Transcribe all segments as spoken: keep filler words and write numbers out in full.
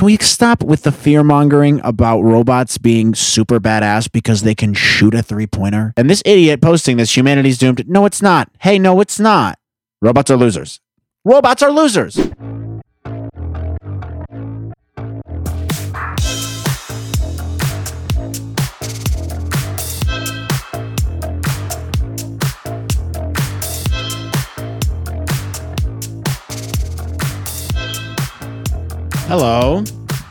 can we stop with the fear mongering about robots being super badass because they can shoot a three pointer? And this idiot posting this, humanity's doomed. No, it's not. Hey, no, it's not. Robots are losers. Robots are losers. Hello,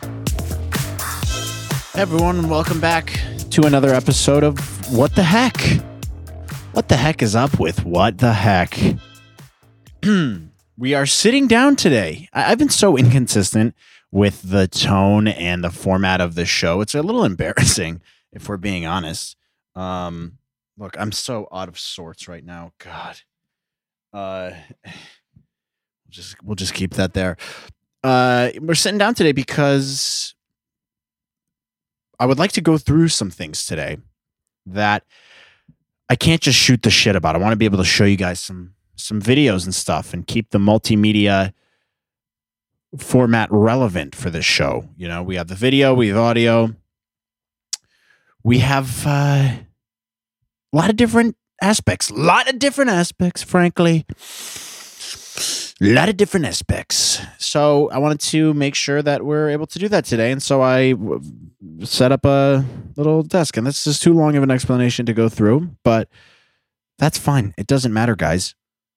everyone, and welcome back to another episode of What the Heck? What the heck is up with What the Heck? We are sitting down today. I- I've been so inconsistent with the tone and the format of the show. It's a little embarrassing, if we're being honest. Um, look, I'm so out of sorts right now. God. Uh, we'll just we'll just keep that there. Uh, we're sitting down today because I would like to go through some things today that I can't just shoot the shit about. I want to be able to show you guys some some videos and stuff and keep the multimedia format relevant for this show. You know, we have the video, we have audio, we have uh, a lot of different aspects, a lot of different aspects, frankly. A lot of different aspects. So I wanted to make sure that we're able to do that today. And so I w- set up a little desk. And this is too long of an explanation to go through, but that's fine. It doesn't matter, guys.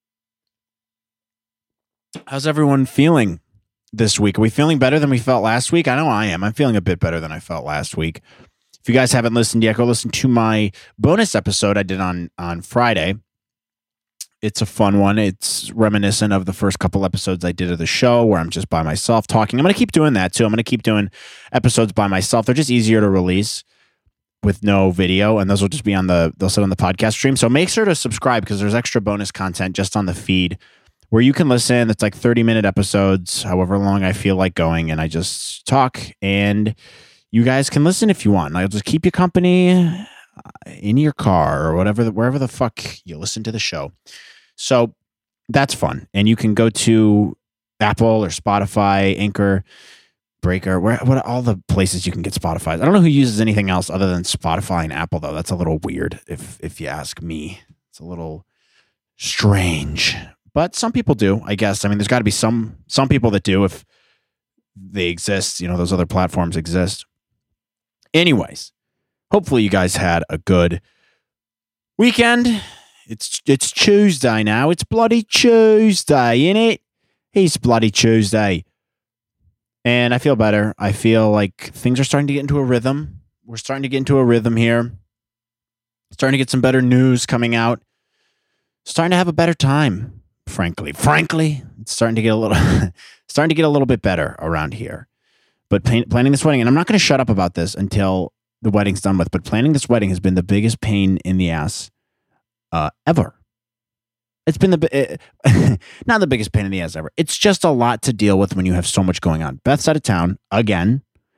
How's everyone feeling this week? Are we feeling better than we felt last week? I know I am. I'm feeling a bit better than I felt last week. If you guys haven't listened yet, go listen to my bonus episode I did on, on Friday. It's a fun one. It's reminiscent of the first couple episodes I did of the show where I'm just by myself talking. I'm going to keep doing that too. I'm going to keep doing episodes by myself. They're just easier to release with no video, and those will just be on the, they'll sit on the podcast stream. So make sure to subscribe because there's extra bonus content just on the feed where you can listen. It's like thirty minute episodes, however long I feel like going, and I just talk, and you guys can listen if you want. And I'll just keep you company in your car or whatever, wherever the fuck you listen to the show. So that's fun. And you can go to Apple or Spotify, Anchor, Breaker, where what all the places you can get Spotify. I don't know who uses anything else other than Spotify and Apple, though. That's a little weird if if you ask me. It's a little strange. But some people do, I guess. I mean, there's got to be some some people that do if they exist. You know, those other platforms exist. Anyways, hopefully you guys had a good weekend. It's it's Tuesday now. It's bloody Tuesday, innit? It's bloody Tuesday. And I feel better. I feel like things are starting to get into a rhythm. We're starting to get into a rhythm here. Starting to get some better news coming out. Starting to have a better time, frankly. Frankly, it's starting to get a little starting to get a little bit better around here. But plan- planning this wedding, and I'm not going to shut up about this until the wedding's done with, but planning this wedding has been the biggest pain in the ass Uh, ever. It's been the uh, not the biggest pain in the ass ever. It's just a lot to deal with when you have so much going on. Beth's out of town again.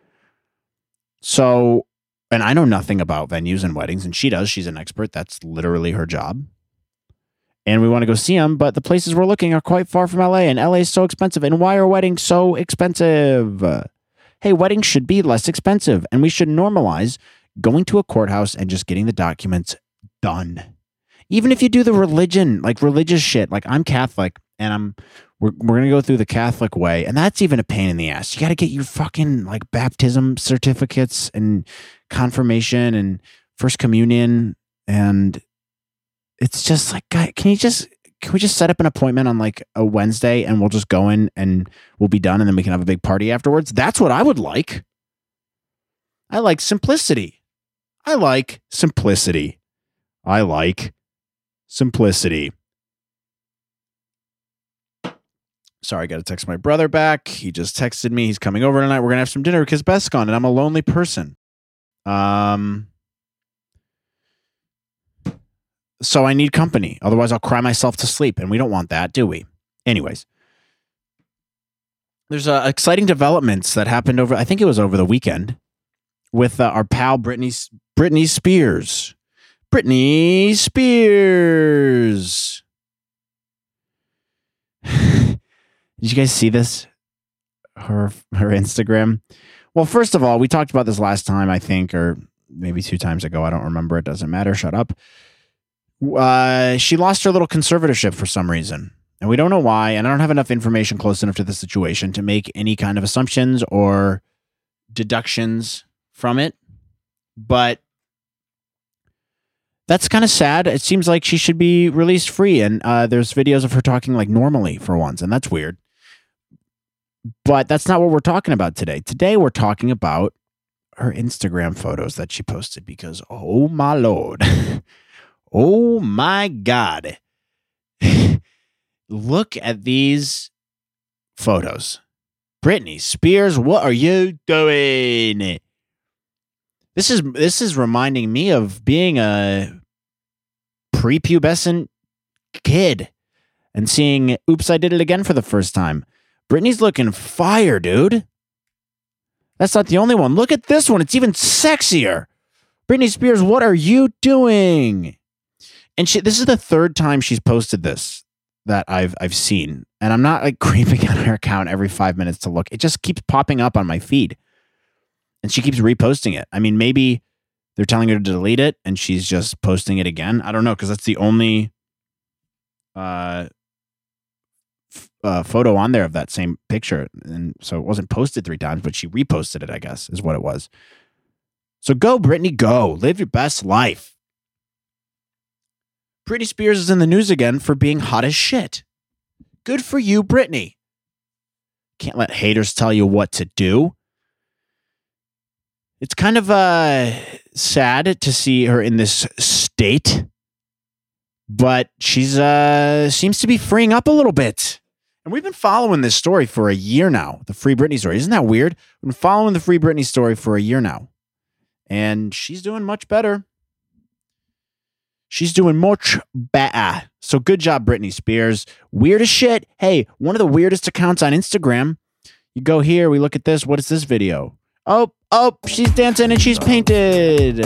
So, and I know nothing about venues and weddings, and she does. She's an expert. That's literally her job. And we want to go see them, but the places we're looking are quite far from L A, and L A is so expensive. And why are weddings so expensive? Hey, weddings should be less expensive, and we should normalize going to a courthouse and just getting the documents done. Even if you do the religion, like religious shit, like I'm Catholic and I'm, we're, we're going to go through the Catholic way. And that's even a pain in the ass. You got to get your fucking like baptism certificates and confirmation and first communion. And it's just like, guy, can you just, can we just set up an appointment on like a Wednesday and we'll just go in and we'll be done and then we can have a big party afterwards? That's what I would like. I like simplicity. I like simplicity. I like simplicity. Sorry, I got to text my brother back. He just texted me. He's coming over tonight. We're going to have some dinner because Beth's gone and I'm a lonely person. Um, so I need company. Otherwise, I'll cry myself to sleep. And we don't want that, do we? Anyways, there's uh, exciting developments that happened over, I think it was over the weekend, with uh, our pal Britney, Britney Spears. Britney Spears. Did you guys see this? her her Instagram. Well, first of all, we talked about this last time, I think, or maybe two times ago. I don't remember. It doesn't matter. Shut up. Uh, she lost her little conservatorship for some reason, and we don't know why. And I don't have enough information close enough to the situation to make any kind of assumptions or deductions from it. But that's kind of sad. It seems like she should be released free, and uh, there's videos of her talking like normally for once, and that's weird. But that's not what we're talking about today. Today, we're talking about her Instagram photos that she posted because, oh my Lord, oh my God, look at these photos. Britney Spears, what are you doing? This is this is reminding me of being a prepubescent kid and seeing Oops, I Did It Again for the first time. Britney's looking fire, dude. That's not the only one. Look at this one. It's even sexier. Britney Spears, what are you doing? And she, this is the third time she's posted this that I've I've seen. And I'm not like creeping on her account every five minutes to look. It just keeps popping up on my feed. And she keeps reposting it. I mean, maybe they're telling her to delete it and she's just posting it again. I don't know, because that's the only uh, f- uh, photo on there of that same picture. And so it wasn't posted three times, but she reposted it, I guess, is what it was. So go, Britney, go. Live your best life. Britney Spears is in the news again for being hot as shit. Good for you, Britney. Can't let haters tell you what to do. It's kind of uh, sad to see her in this state, but she's uh, seems to be freeing up a little bit. And we've been following this story for a year now, the Free Britney story. Isn't that weird? We've been following the Free Britney story for a year now, and she's doing much better. She's doing much better. So good job, Britney Spears. Weird as shit. Hey, one of the weirdest accounts on Instagram. You go here, we look at this. What is this video? Oh, oh, she's dancing and she's painted.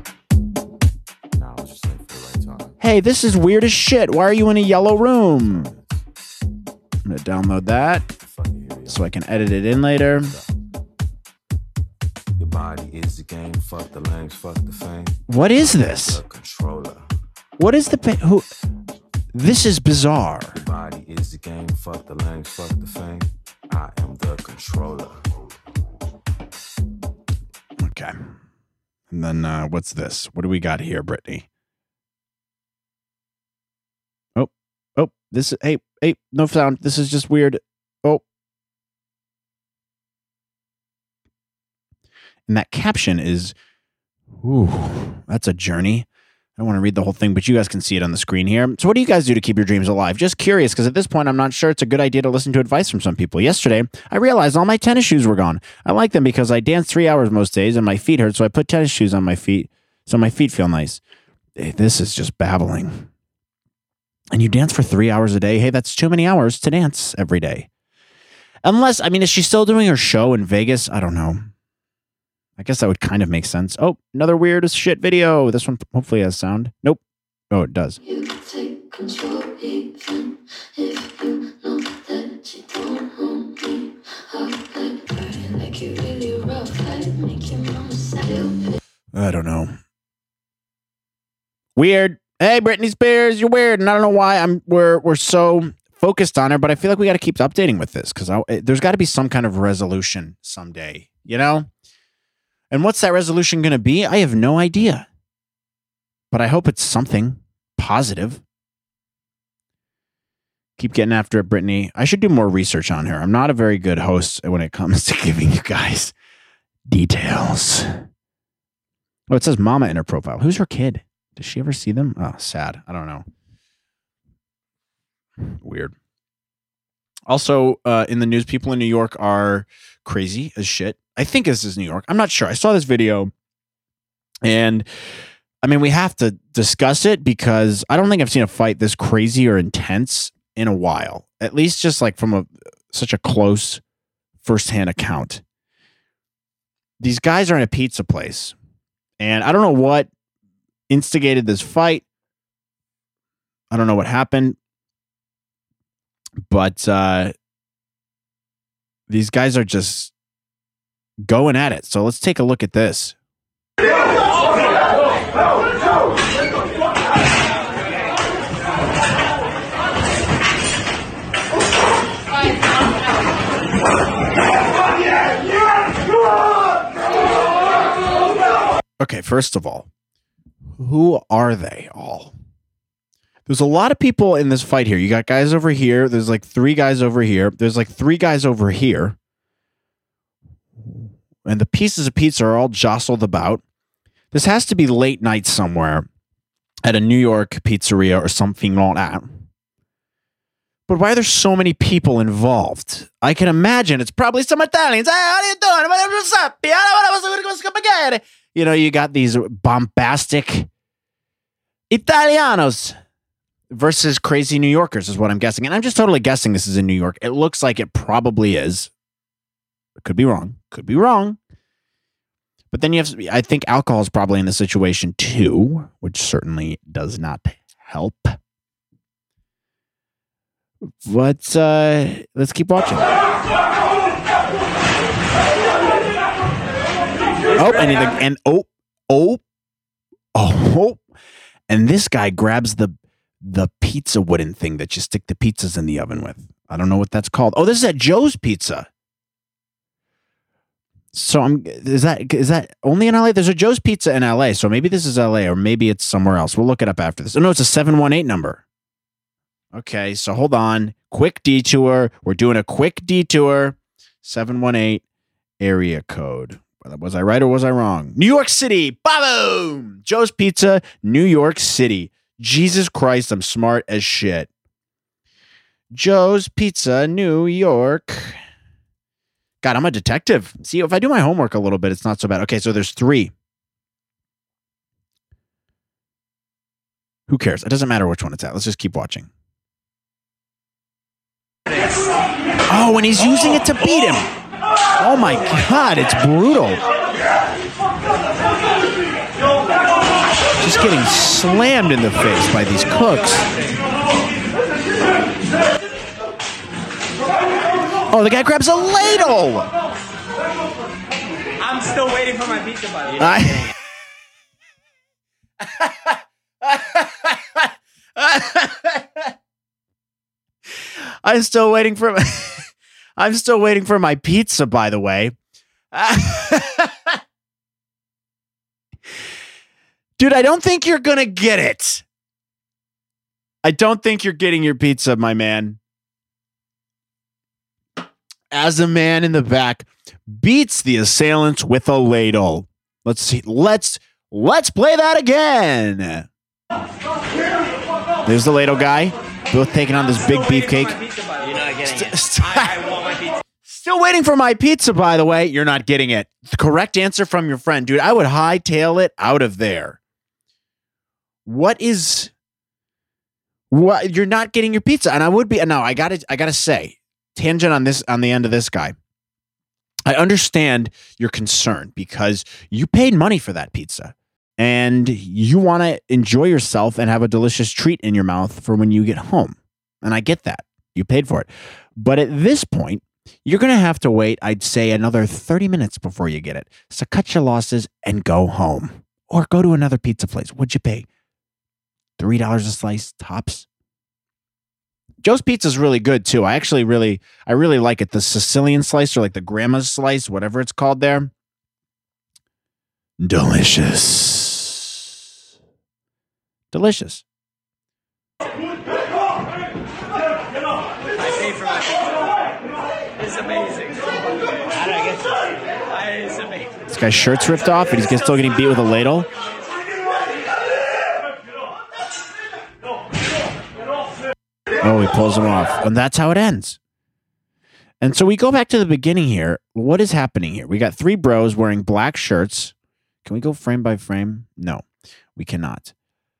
Hey, this is weird as shit. Why are you in a yellow room? I'm going to download that so I can edit it in later. Your body is the game. Fuck the lames, fuck the fame. What is this? What is the... Pa- who? This is bizarre. Your body is the game. Fuck the lames, fuck the fame. I am the controller. Okay. And then uh, what's this? What do we got here, Britney? Oh, oh, this is, hey, hey, no sound. This is just weird. Oh. And that caption is, ooh, that's a journey. I don't want to read the whole thing, but you guys can see it on the screen here. So what do you guys do to keep your dreams alive? Just curious, because at this point, I'm not sure it's a good idea to listen to advice from some people. Yesterday, I realized all my tennis shoes were gone. I like them because I dance three hours most days and my feet hurt, so I put tennis shoes on my feet so my feet feel nice. Hey, this is just babbling. And you dance for three hours a day? Hey, that's too many hours to dance every day. Unless, I mean, is she still doing her show in Vegas? I don't know. I guess that would kind of make sense. Oh, another weird as shit video. This one hopefully has sound. Nope. Oh, it does. You take control even if you know that you don't own me. Like you really rough, like make your mama sad. I don't know. Weird. Hey, Britney Spears, you're weird, and I don't know why I'm we're we're so focused on her, but I feel like we got to keep updating with this because there's got to be some kind of resolution someday, you know? And what's that resolution going to be? I have no idea. But I hope it's something positive. Keep getting after it, Britney. I should do more research on her. I'm not a very good host when it comes to giving you guys details. Oh, it says mama in her profile. Who's her kid? Does she ever see them? Oh, sad. I don't know. Weird. Also, uh, in the news, people in New York are crazy as shit. I think this is New York. I'm not sure. I saw this video, and I mean, we have to discuss it because I don't think I've seen a fight this crazy or intense in a while. At least just like from a such a close firsthand account. These guys are in a pizza place, and I don't know what instigated this fight. I don't know what happened, but uh, These guys are just going at it. So let's take a look at this. Okay, first of all, who are they all? There's a lot of people in this fight here. You got guys over here. There's like three guys over here. There's like three guys over here. And the pieces of pizza are all jostled about. This has to be late night somewhere at a New York pizzeria or something like that. But why are there so many people involved? I can imagine it's probably some Italians. Hey, how are you doing? You know, you got these bombastic Italianos versus crazy New Yorkers is what I'm guessing. And I'm just totally guessing this is in New York. It looks like it probably is. Could be wrong. Could be wrong. But then you have, I think alcohol is probably in the situation too, which certainly does not help. But uh, let's keep watching. Oh, and, and oh, oh, oh, and this guy grabs the the pizza wooden thing that you stick the pizzas in the oven with. I don't know what that's called. Oh, this is at Joe's Pizza. So I'm is that is that only in L A? There's a Joe's Pizza in L A, so maybe this is L A or maybe it's somewhere else. We'll look it up after this. Oh no, it's a seven one eight number. Okay, so hold on. Quick detour. We're doing a quick detour. seven one eight area code. Was I right or was I wrong? New York City. Boom! Joe's Pizza, New York City. Jesus Christ, I'm smart as shit. Joe's Pizza, New York. God, I'm a detective. See, if I do my homework a little bit, it's not so bad. Okay, so there's three. Who cares? It doesn't matter which one it's at. Let's just keep watching. Oh, and he's using it to beat him. Oh my God, it's brutal. Just getting slammed in the face by these cooks. Oh, the guy grabs a ladle. I'm still waiting for my pizza, buddy. I- I'm still waiting for my I'm still waiting for my pizza, by the way. Dude, I don't think you're going to get it. I don't think you're getting your pizza, my man. As a man in the back beats the assailants with a ladle. Let's see. Let's let's play that again. There's the ladle guy. Both taking on this big beefcake. You're not getting St- it. st- I, I want my pizza. Still waiting for my pizza, by the way. You're not getting it. The correct answer from your friend. Dude, I would hightail it out of there. What is... What? You're not getting your pizza. And I would be... No, I gotta, I gotta say, tangent on this, on the end of this guy. I understand your concern because you paid money for that pizza. And you want to enjoy yourself and have a delicious treat in your mouth for when you get home. And I get that. You paid for it. But at this point, you're going to have to wait, I'd say, another thirty minutes before you get it. So cut your losses and go home. Or go to another pizza place. What'd you pay? three dollars a slice, tops? Joe's Pizza is really good, too. I actually really, I really like it. The Sicilian slice or like the grandma's slice, whatever it's called there. Delicious. Delicious. I paid for my pizza. It's amazing. How did I get this? It's amazing. This guy's shirt's ripped off and he's still getting beat with a ladle. Oh, he pulls him off. And that's how it ends. And so we go back to the beginning here. What is happening here? We got three bros wearing black shirts. Can we go frame by frame? No, we cannot.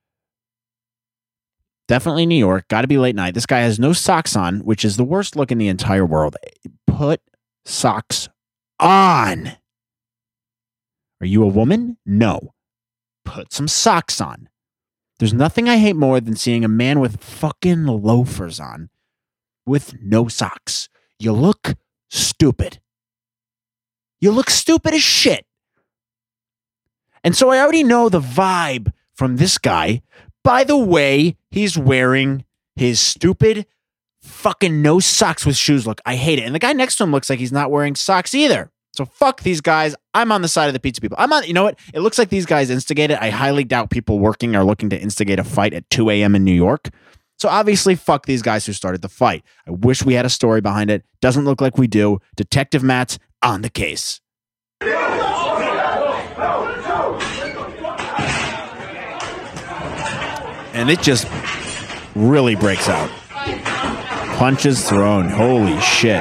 Definitely New York. Got to be late night. This guy has no socks on, which is the worst look in the entire world. Put socks on. Are you a woman? No. Put some socks on. There's nothing I hate more than seeing a man with fucking loafers on with no socks. You look stupid. You look stupid as shit. And so I already know the vibe from this guy by the way he's wearing his stupid fucking no socks with shoes look. I hate it. And the guy next to him looks like he's not wearing socks either. So fuck these guys. I'm on the side of the pizza people. I'm on, you know what? It looks like these guys instigated. I highly doubt people working are looking to instigate a fight at two a.m. in New York. So obviously, fuck these guys who started the fight. I wish we had a story behind it. Doesn't look like we do. Detective Matt's on the case. And it just really breaks out. Punches thrown. Holy shit.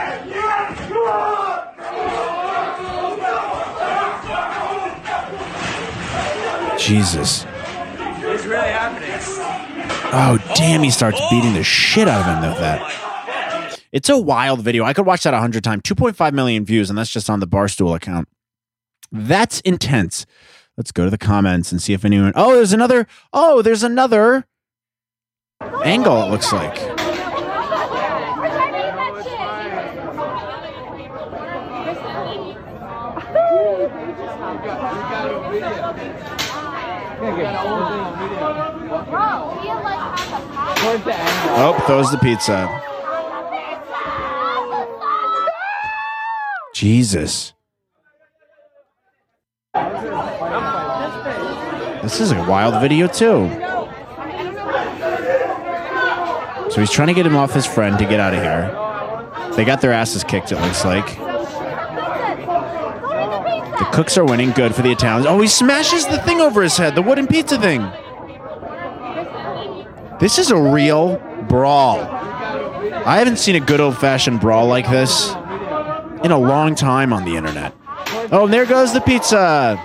Jesus. It's really happening. Oh, damn, he starts beating the shit out of him with that. It's a wild video. I could watch that a hundred times. two point five million views, and that's just on the Barstool account. That's intense. Let's go to the comments and see if anyone... Oh, there's another... Oh, there's another angle, it looks like. Oh, throws the pizza. Jesus. This is a wild video, too. So he's trying to get him off his friend to get out of here. They got their asses kicked, it looks like. The cooks are winning. Good for the Italians. Oh, he smashes the thing over his head, the wooden pizza thing. This is a real brawl. I haven't seen a good old-fashioned brawl like this in a long time on the internet. Oh, and there goes the pizza.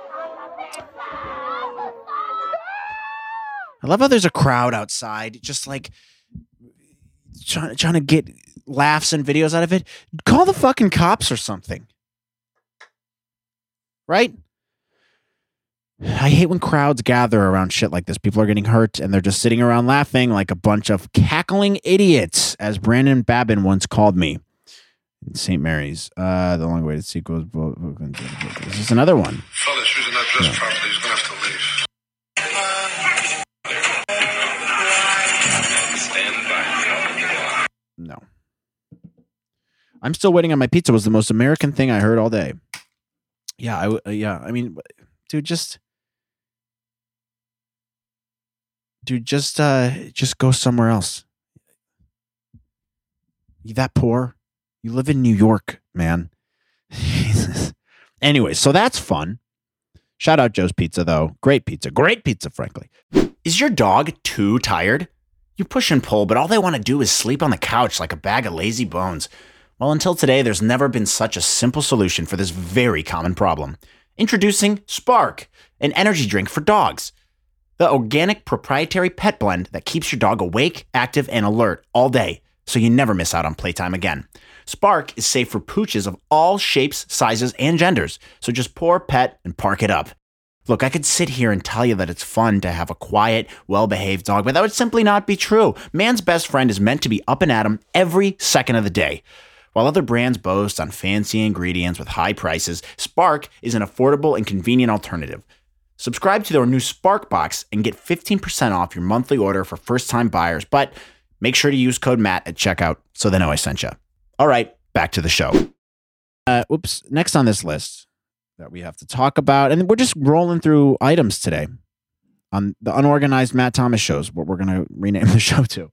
I love how there's a crowd outside, just like trying, trying to get laughs and videos out of it. Call the fucking cops or something. Right? I hate when crowds gather around shit like this. People are getting hurt and they're just sitting around laughing like a bunch of cackling idiots, as Brandon Babin once called me in Saint Mary's. Uh, the long awaited sequel. This is another one. Fellas, using that dress properly, he's gonna have to leave. No. I'm still waiting on my pizza was the most American thing I heard all day. Yeah, I uh, yeah, I mean, dude, just dude, just uh just go somewhere else. You that poor? You live in New York, man. Jesus. Anyway, so that's fun. Shout out Joe's Pizza, though. Great pizza. Great pizza, frankly. Is your dog too tired? You push and pull, but all they want to do is sleep on the couch like a bag of lazy bones. Well, until today, there's never been such a simple solution for this very common problem. Introducing Spark, an energy drink for dogs. The organic proprietary pet blend that keeps your dog awake, active, and alert all day, so you never miss out on playtime again. Spark is safe for pooches of all shapes, sizes, and genders, so just pour, pet, and park it up. Look, I could sit here and tell you that it's fun to have a quiet, well-behaved dog, but that would simply not be true. Man's best friend is meant to be up and at 'em every second of the day. While other brands boast on fancy ingredients with high prices, Spark is an affordable and convenient alternative. Subscribe to their new Spark Box and get fifteen percent off your monthly order for first-time buyers, but make sure to use code Matt at checkout so they know I sent you. All right, back to the show. Uh, oops, next on this list that we have to talk about, and we're just rolling through items today on the Unorganized Matt Thomas shows, what we're going to rename the show to.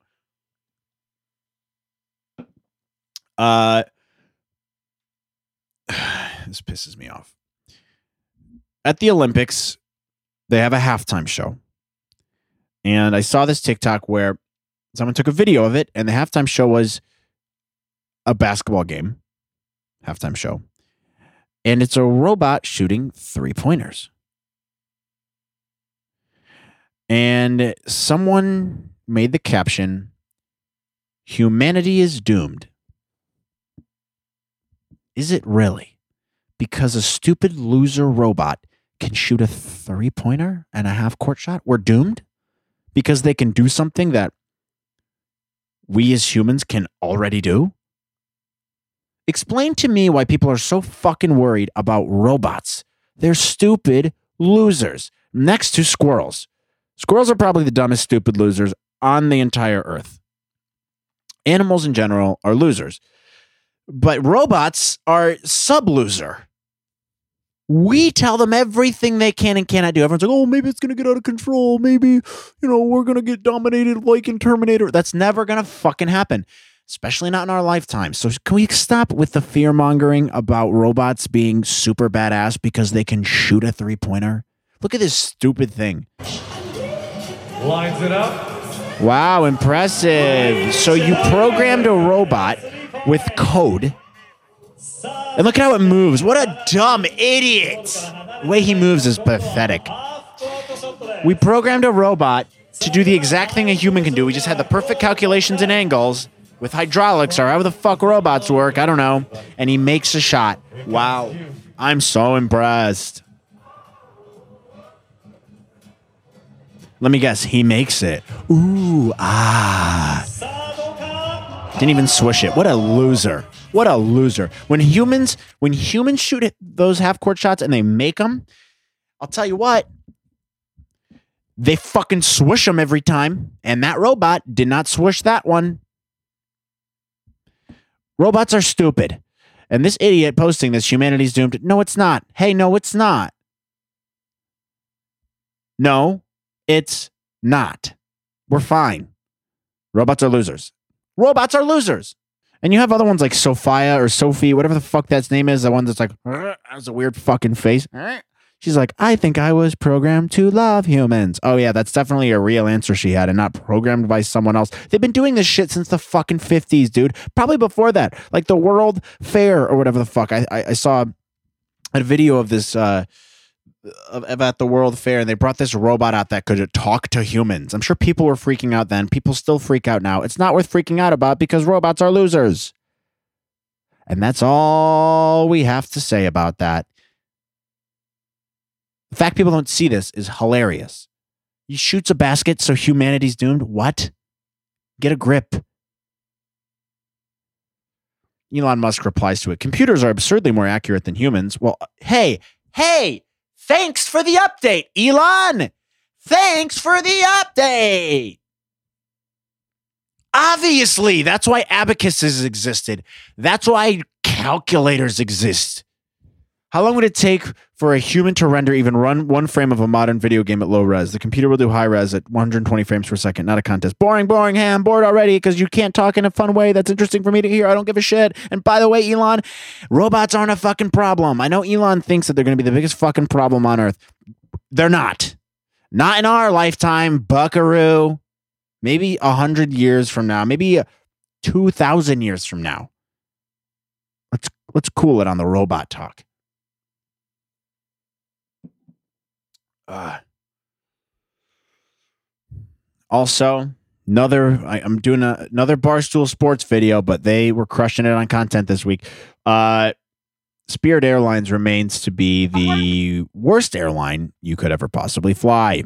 Uh, this pisses me off. At the Olympics, they have a halftime show. And I saw this TikTok where someone took a video of it, and the halftime show was a basketball game. Halftime show. And it's a robot shooting three-pointers. And someone made the caption, "Humanity is doomed." Is it really? Because a stupid loser robot can shoot a three-pointer and a half-court shot? We're doomed? Because they can do something that we as humans can already do? Explain to me why people are so fucking worried about robots. They're stupid losers next to squirrels. Squirrels are probably the dumbest, stupid losers on the entire earth. Animals in general are losers. But robots are sub-loser. We tell them everything they can and cannot do. Everyone's like, oh, maybe it's going to get out of control. Maybe, you know, we're going to get dominated like in Terminator. That's never going to fucking happen, especially not in our lifetime. So can we stop with the fear-mongering about robots being super badass because they can shoot a three-pointer? Look at this stupid thing. Lines it up. Wow, impressive. So you programmed a robot with code. And look at how it moves. What a dumb idiot. The way he moves is pathetic. We programmed a robot to do the exact thing a human can do. We just had the perfect calculations and angles with hydraulics or however the fuck robots work. I don't know. And he makes a shot. Wow. I'm so impressed. Let me guess. He makes it. Ooh, ah. Didn't even swish it. What a loser. What a loser. When humans, when humans shoot it, those half-court shots and they make them, I'll tell you what, they fucking swish them every time. And that robot did not swish that one. Robots are stupid. And this idiot posting this, humanity's doomed. No, it's not. Hey, no, it's not. No, it's not. We're fine. Robots are losers. Robots are losers. And you have other ones like Sophia or Sophie, whatever the fuck that name is. The one that's like, has a weird fucking face. She's like, I think I was programmed to love humans. Oh, yeah, that's definitely a real answer she had and not programmed by someone else. They've been doing this shit since the fucking fifties, dude. Probably before that. Like the World Fair or whatever the fuck. I, I, I saw a video of this uh, of, of at the World Fair, and they brought this robot out that could talk to humans. I'm sure people were freaking out then. People still freak out now. It's not worth freaking out about because robots are losers. And that's all we have to say about that. The fact people don't see this is hilarious. He shoots a basket, so humanity's doomed. What? Get a grip. Elon Musk replies to it. Computers are absurdly more accurate than humans. Well, hey, hey, thanks for the update, Elon. Thanks for the update. Obviously, that's why abacuses existed. That's why calculators exist. How long would it take for a human to render even run one frame of a modern video game at low res? The computer will do high res at one hundred twenty frames per second. Not a contest. Boring, boring. Hey, I'm bored already because you can't talk in a fun way that's interesting for me to hear. I don't give a shit. And by the way, Elon, robots aren't a fucking problem. I know Elon thinks that they're going to be the biggest fucking problem on Earth. They're not. Not in our lifetime, buckaroo. Maybe a hundred years from now. Maybe two thousand years from now. Let's let's cool it on the robot talk. Uh, also, another, I, I'm doing a, another Barstool Sports video, but they were crushing it on content this week. Uh, Spirit Airlines remains to be the worst airline you could ever possibly fly.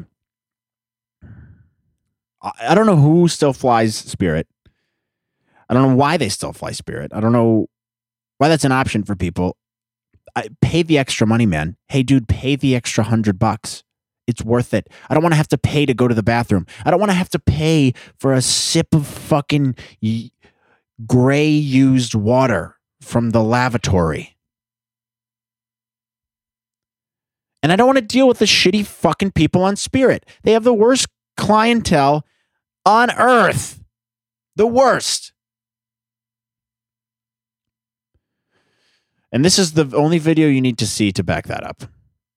I, I don't know who still flies Spirit. I don't know why they still fly Spirit. I don't know why that's an option for people. I, pay the extra money, man. Hey, dude, pay the extra hundred bucks. It's worth it. I don't want to have to pay to go to the bathroom. I don't want to have to pay for a sip of fucking y- gray used water from the lavatory. And I don't want to deal with the shitty fucking people on Spirit. They have the worst clientele on Earth. The worst. And this is the only video you need to see to back that up.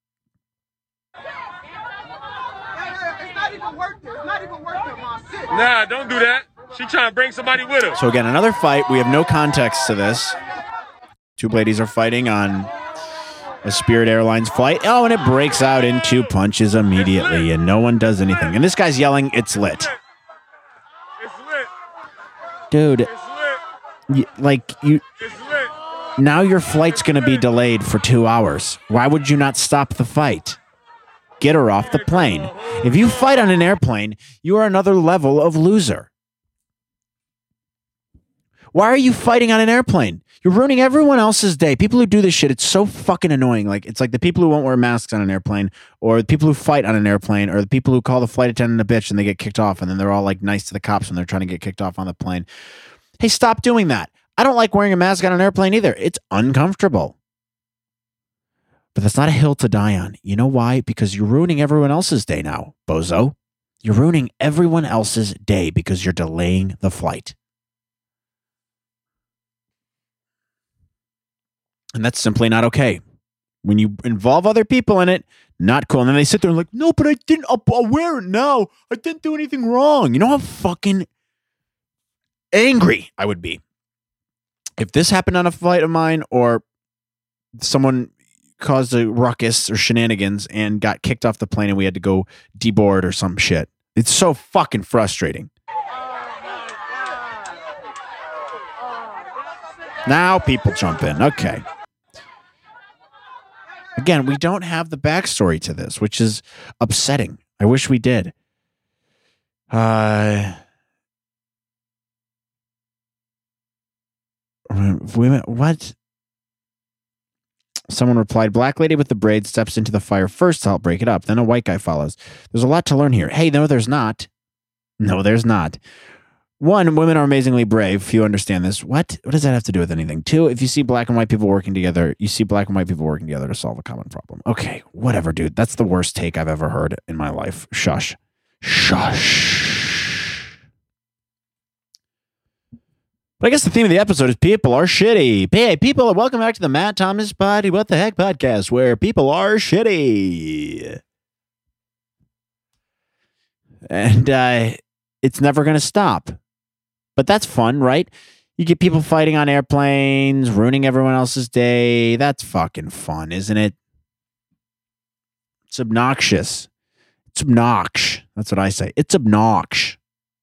Nah, don't do that. She trying to bring somebody with her. So again, another fight. We have no context to this. Two ladies are fighting on a Spirit Airlines flight. Oh, and it breaks out into punches immediately, and no one does anything. And this guy's yelling, "It's lit." It's lit. Dude, It's lit. y- like you. It's lit. Now your flight's going to be delayed for two hours. Why would you not stop the fight? Get her off the plane. If you fight on an airplane, you are another level of loser. Why are you fighting on an airplane? You're ruining everyone else's day. People who do this shit, it's so fucking annoying. Like, it's like the people who won't wear masks on an airplane, or the people who fight on an airplane, or the people who call the flight attendant a bitch and they get kicked off, and then they're all like nice to the cops when they're trying to get kicked off on the plane. Hey, stop doing that. I don't like wearing a mask on an airplane either. It's uncomfortable. But that's not a hill to die on. You know why? Because you're ruining everyone else's day now, bozo. You're ruining everyone else's day because you're delaying the flight. And that's simply not okay. When you involve other people in it, not cool. And then they sit there and like, no, but I didn't, I'll, I'll wear it now. I didn't do anything wrong. You know how fucking angry I would be if this happened on a flight of mine, or someone caused a ruckus or shenanigans and got kicked off the plane and we had to go deboard or some shit. It's so fucking frustrating. Now people jump in. Okay. Again, we don't have the backstory to this, which is upsetting. I wish we did. Uh, what? Someone replied, black lady with the braid steps into the fire first to help break it up. Then a white guy follows. There's a lot to learn here. Hey, no, there's not. No, there's not. One, women are amazingly brave. Few understand this. What? What does that have to do with anything? Two, if you see black and white people working together, you see black and white people working together to solve a common problem. Okay, whatever, dude. That's the worst take I've ever heard in my life. Shush. Shush. But I guess the theme of the episode is people are shitty. Hey, people, welcome back to the Matt Thomas Potty What the Heck podcast, where people are shitty. And uh, it's never going to stop. But that's fun, right? You get people fighting on airplanes, ruining everyone else's day. That's fucking fun, isn't it? It's obnoxious. It's obnoxious. That's what I say. It's obnoxious.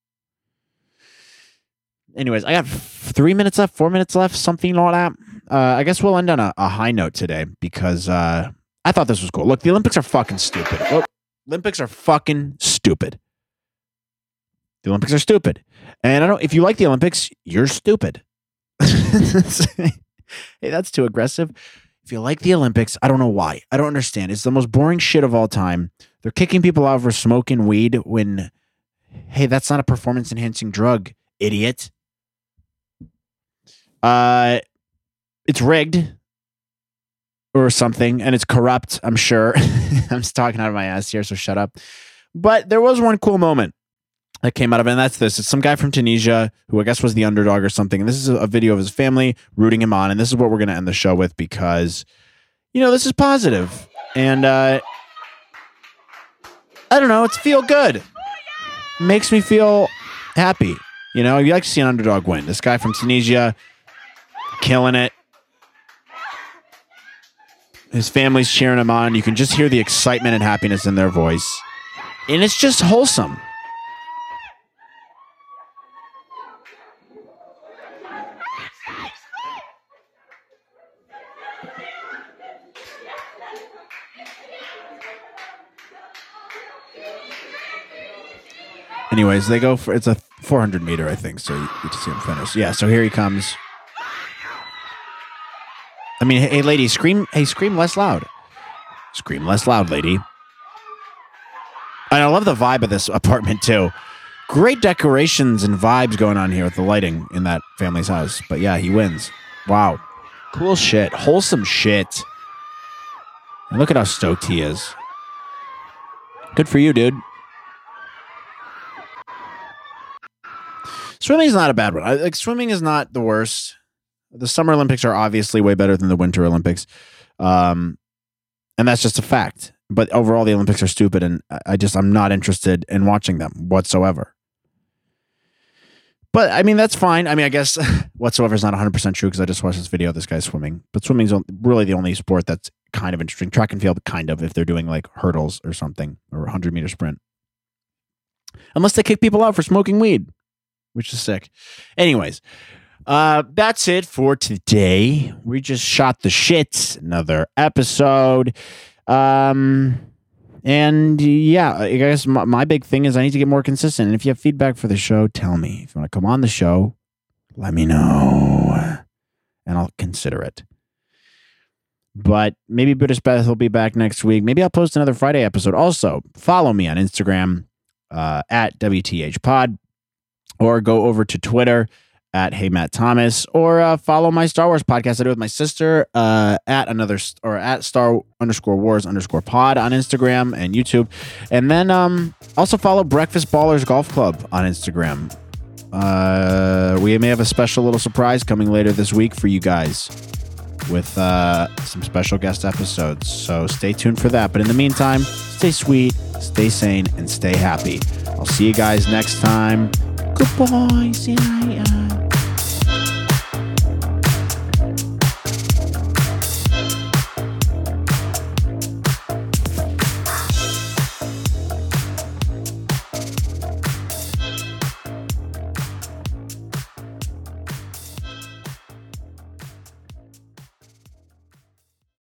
Anyways, I got three minutes left, four minutes left, something like that. Uh, I guess we'll end on a, a high note today because uh, I thought this was cool. Look, the Olympics are fucking stupid. Look, Olympics are fucking stupid. The Olympics are stupid. And I don't, if you like the Olympics, you're stupid. Hey, that's too aggressive. If you like the Olympics, I don't know why. I don't understand. It's the most boring shit of all time. They're kicking people out for smoking weed when, hey, that's not a performance enhancing drug, idiot. Uh, it's rigged or something, and it's corrupt, I'm sure. I'm just talking out of my ass here, so shut up. But there was one cool moment that came out of it, and that's this. It's some guy from Tunisia who I guess was the underdog or something, and this is a video of his family rooting him on, and this is what we're going to end the show with because, you know, this is positive. And uh, I don't know, it's feel good. Makes me feel happy. You know, you like to see an underdog win. This guy from Tunisia, killing it. His family's cheering him on. You can just hear the excitement and happiness in their voice. And it's just wholesome. Anyways, they go for, it's a four hundred meter, I think, so you get to see him finish. Yeah, so here he comes. I mean, hey, lady, scream, hey, scream less loud. Scream less loud, lady. And I love the vibe of this apartment, too. Great decorations and vibes going on here with the lighting in that family's house. But yeah, he wins. Wow. Cool shit. Wholesome shit. And look at how stoked he is. Good for you, dude. Swimming is not a bad one. I, like swimming is not the worst. The Summer Olympics are obviously way better than the Winter Olympics, um, and that's just a fact. But overall, the Olympics are stupid, and I just I'm not interested in watching them whatsoever. But I mean, that's fine. I mean, I guess whatsoever is not one hundred percent true because I just watched this video of this guy swimming. But swimming is really the only sport that's kind of interesting. Track and field, kind of, if they're doing like hurdles or something or a one hundred meter sprint, unless they kick people out for smoking weed. Which is sick. Anyways, uh, that's it for today. We just shot the shit. Another episode. Um, and yeah, I guess my, my big thing is I need to get more consistent. And if you have feedback for the show, tell me. If you want to come on the show, let me know, and I'll consider it. But maybe Buddhist Beth will be back next week. Maybe I'll post another Friday episode. Also, follow me on Instagram uh, at W T H Pod, or go over to Twitter at Hey Matt Thomas, or uh, follow my Star Wars podcast I do with my sister uh, at another or at Star underscore Wars underscore Pod on Instagram and YouTube, and then um, also follow Breakfast Ballers Golf Club on Instagram. Uh, we may have a special little surprise coming later this week for you guys with uh, some special guest episodes. So stay tuned for that. But in the meantime, stay sweet, stay sane, and stay happy. I'll see you guys next time. Goodbye. See you later.